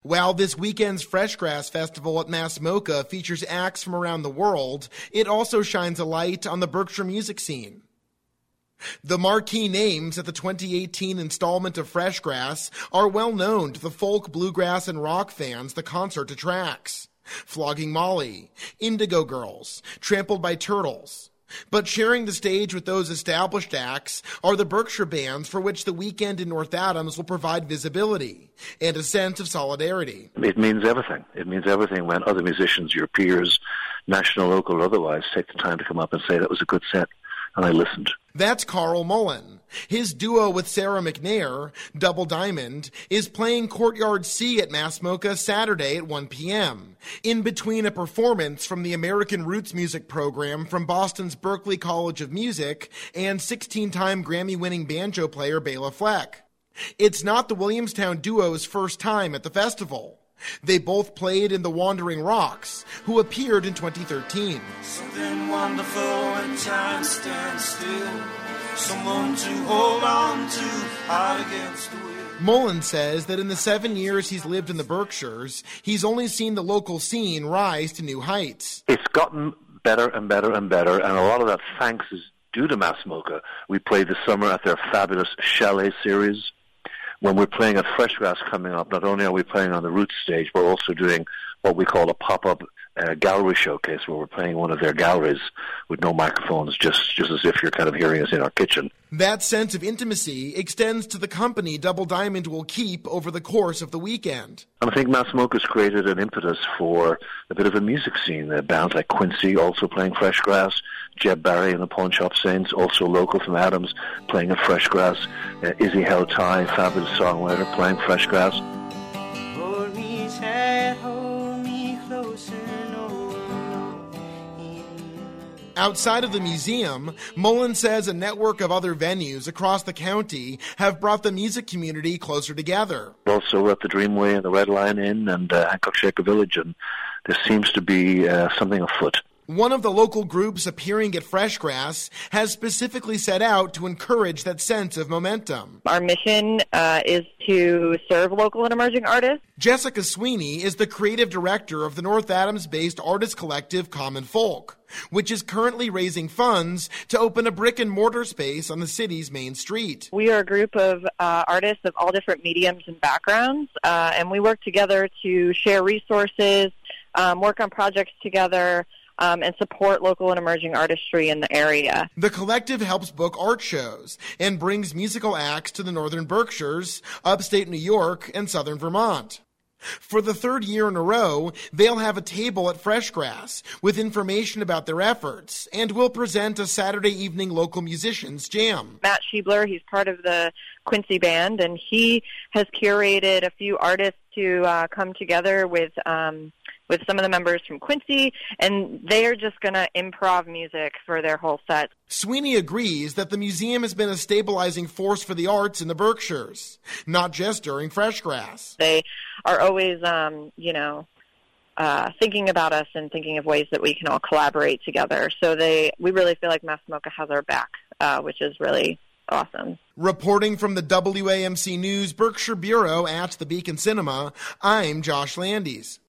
While this weekend's Freshgrass Festival at MassMocha features acts from around the world, it also shines a light on the Berkshire music scene. The marquee names at the 2018 installment of Freshgrass are well known to the folk, bluegrass, and rock fans the concert attracts. Flogging Molly, Indigo Girls, Trampled by Turtles. But sharing the stage with those established acts are the Berkshire bands for which the weekend in North Adams will provide visibility and a sense of solidarity. It means everything. It means everything when other musicians, your peers, national, local, or otherwise, take the time to come up and say, that was a good set, and I listened. That's Carl Mullen. His duo with Sarah McNair, Double Diamond, is playing Courtyard C at MassMocha Saturday at 1 p.m., in between a performance from the American Roots Music program from Boston's Berklee College of Music and 16-time Grammy-winning banjo player Bela Fleck. It's not the Williamstown duo's first time at the festival. They both played in the Wandering Rocks, who appeared in 2013. Something wonderful when time stands still. Someone to hold on to, out against the wind. Mullen says that in the 7 years he's lived in the Berkshires, he's only seen the local scene rise to new heights. It's gotten better and better and better, and a lot of that thanks is due to MassMocha. We played this summer at their fabulous Chalet series. When we're playing at Freshgrass coming up, not only are we playing on the Roots stage, we're also doing what we call a pop-up gallery showcase, where we're playing one of their galleries with no microphones, just as if you're kind of hearing us in our kitchen. That sense of intimacy extends to the company Double Diamond will keep over the course of the weekend. And I think MassMocha's created an impetus for a bit of a music scene. Bands like Quincy also playing Freshgrass, Jeb Barry and the Pawn Shop Saints, also local from Adams, playing at Freshgrass, Izzy Hell-Ty, fabulous songwriter, playing Freshgrass. Hold me tight, hold me closer. Outside of the museum, Mullen says a network of other venues across the county have brought the music community closer together. Also at the Dreamway and the Red Lion Inn and Hancock Shaker Village, and there seems to be something afoot. One of the local groups appearing at Freshgrass has specifically set out to encourage that sense of momentum. Our mission is to serve local and emerging artists. Jessica Sweeney is the creative director of the North Adams-based artist collective Common Folk, which is currently raising funds to open a brick-and-mortar space on the city's main street. We are a group of artists of all different mediums and backgrounds, and we work together to share resources, work on projects together, and support local and emerging artistry in the area. The collective helps book art shows and brings musical acts to the Northern Berkshires, upstate New York, and southern Vermont. For the third year in a row, they'll have a table at Freshgrass with information about their efforts and will present a Saturday evening local musicians jam. Matt Schiebler, he's part of the Quincy band, and he has curated a few artists to come together with some of the members from Quincy, and they are just going to improv music for their whole set. Sweeney agrees that the museum has been a stabilizing force for the arts in the Berkshires, not just during Freshgrass. They are always, thinking about us and thinking of ways that we can all collaborate together. So we really feel like MassMocha has our back, which is really awesome. Reporting from the WAMC News Berkshire Bureau at the Beacon Cinema, I'm Josh Landis.